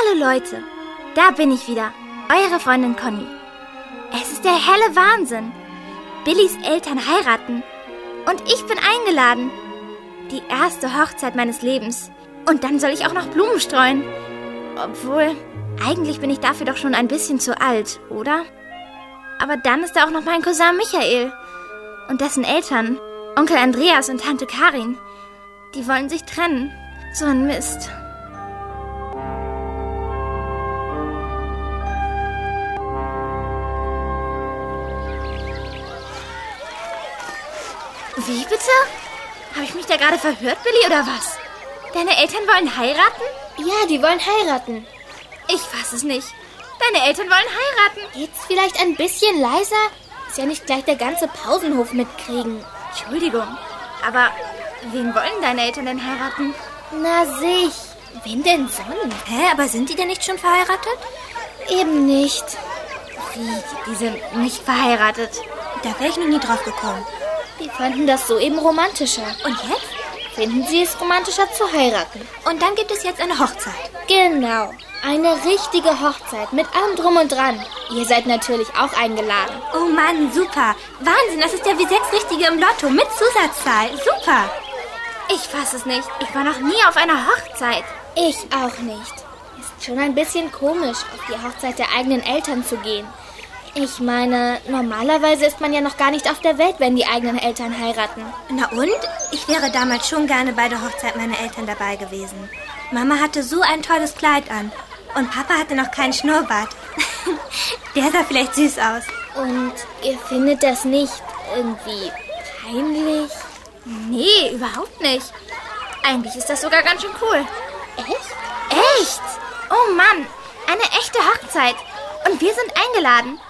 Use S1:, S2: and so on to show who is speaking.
S1: Hallo Leute, da bin ich wieder, eure Freundin Conny. Es ist der helle Wahnsinn. Billys Eltern heiraten und ich bin eingeladen. Die erste Hochzeit meines Lebens. Und dann soll ich auch noch Blumen streuen. Obwohl, eigentlich bin ich dafür doch schon ein bisschen zu alt, oder? Aber dann ist da auch noch mein Cousin Michael und dessen Eltern, Onkel Andreas und Tante Karin. Die wollen sich trennen. So ein Mist. Wie bitte? Habe ich mich da gerade verhört, Billy, oder was? Deine Eltern wollen heiraten?
S2: Ja, die wollen heiraten.
S1: Ich fass es nicht. Deine Eltern wollen heiraten.
S2: Geht's vielleicht ein bisschen leiser? Ist ja nicht gleich der ganze Pausenhof mitkriegen.
S1: Entschuldigung, aber wen wollen deine Eltern denn heiraten?
S2: Na sich. Wen denn sonst?
S1: Aber sind die denn nicht schon verheiratet?
S2: Eben nicht.
S1: Wie? Die sind nicht verheiratet? Da wäre ich noch nie drauf gekommen.
S2: Die fanden das soeben romantischer.
S1: Und jetzt?
S2: Finden sie es romantischer zu heiraten.
S1: Und dann gibt es jetzt eine Hochzeit.
S2: Genau. Eine richtige Hochzeit mit allem Drum und Dran. Ihr seid natürlich auch eingeladen.
S1: Oh Mann, super. Wahnsinn, das ist ja wie 6 Richtige im Lotto mit Zusatzzahl. Super. Ich fass es nicht. Ich war noch nie auf einer Hochzeit.
S2: Ich auch nicht. Ist schon ein bisschen komisch, auf die Hochzeit der eigenen Eltern zu gehen. Ich meine, normalerweise ist man ja noch gar nicht auf der Welt, wenn die eigenen Eltern heiraten.
S3: Na und? Ich wäre damals schon gerne bei der Hochzeit meiner Eltern dabei gewesen. Mama hatte so ein tolles Kleid an. Und Papa hatte noch keinen Schnurrbart. Der sah vielleicht süß aus.
S2: Und ihr findet das nicht irgendwie peinlich?
S1: Nee, überhaupt nicht. Eigentlich ist das sogar ganz schön cool.
S2: Echt?
S1: Echt? Oh Mann, eine echte Hochzeit. Und wir sind eingeladen.